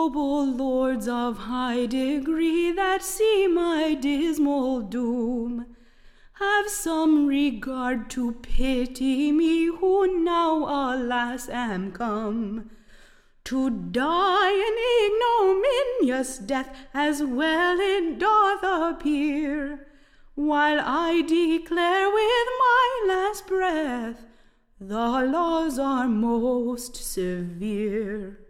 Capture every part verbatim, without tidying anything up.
noble lords of high degree that see my dismal doom, have some regard to pity me, who now, alas, am come to die an ignominious death, as well it doth appear, while I declare with my last breath, the laws are most severe.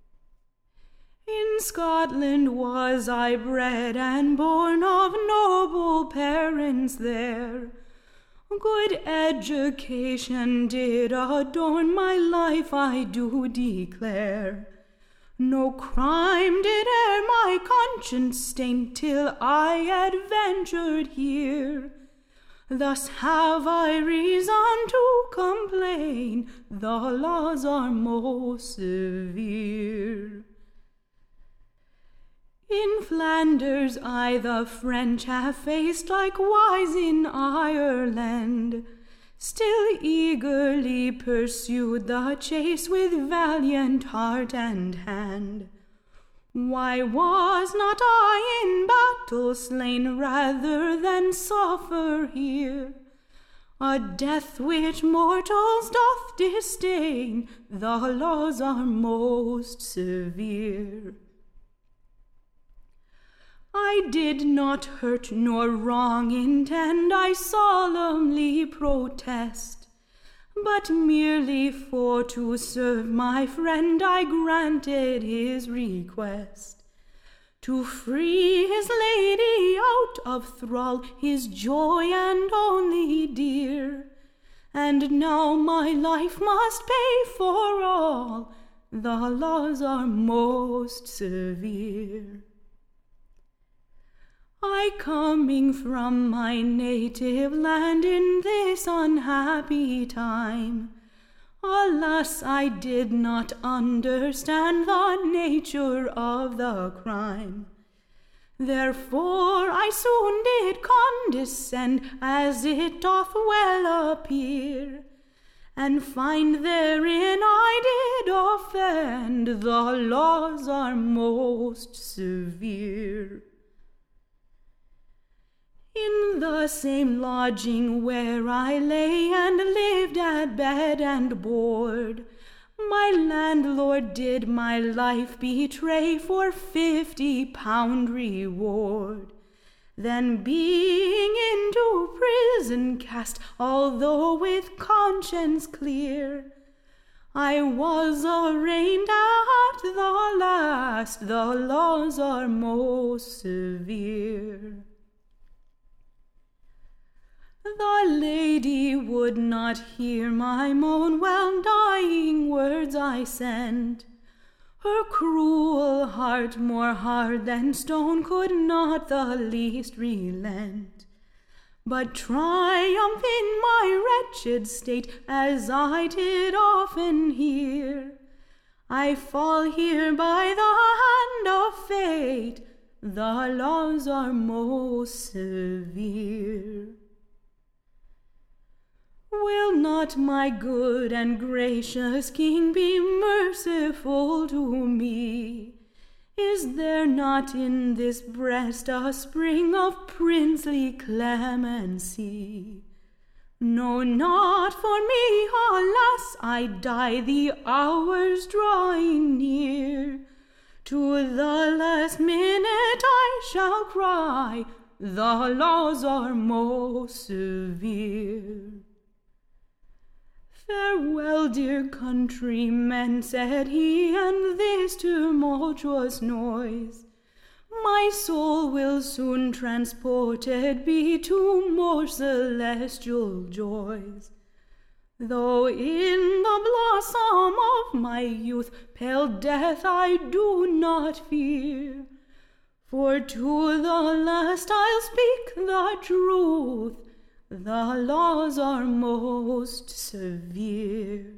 In Scotland was I bred and born of noble parents there. Good education did adorn my life, I do declare. No crime did e'er my conscience stain till I adventured here. Thus have I reason to complain, the laws are most severe. In Flanders I the French have faced, likewise in Ireland, still eagerly pursued the chase with valiant heart and hand. Why was not I in battle slain rather than suffer here a death which mortals doth disdain? The laws are most severe. I did not hurt nor wrong intend, I solemnly protest, but merely for to serve my friend I granted his request, to free his lady out of thrall, his joy and only dear. And now my life must pay for all, the laws are most severe. I coming from my native land in this unhappy time, alas, I did not understand the nature of the crime. Therefore I soon did condescend, as it doth well appear, and find therein I did offend, the laws are most severe. In the same lodging where I lay and lived at bed and board, my landlord did my life betray for fifty pound reward. Then being into prison cast, although with conscience clear, I was arraigned at the last, the laws are most severe. The lady would not hear my moan, while dying words I sent. Her cruel heart, more hard than stone, could not the least relent, but triumph in my wretched state, as I did often hear. I fall here by the hand of fate, the laws are most severe. Will not my good and gracious King be merciful to me? Is there not in this breast a spring of princely clemency? No, not for me, alas, I die, the hour's drawing near. To the last minute I shall cry, the laws are most severe. Farewell, dear countrymen, said he, and this tumultuous noise. My soul will soon transported be to more celestial joys. Though in the blossom of my youth pale death I do not fear, for to the last I'll speak the truth, the laws are most severe.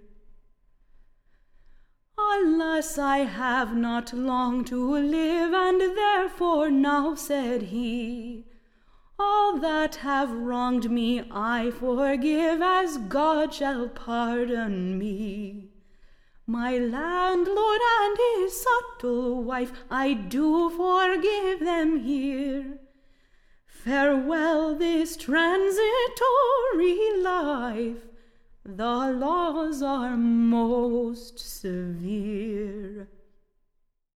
Alas, I have not long to live, and therefore now, said he, all that have wronged me I forgive, as God shall pardon me. My landlord and his subtle wife, I do forgive them here. Farewell this transitory life, the laws are most severe.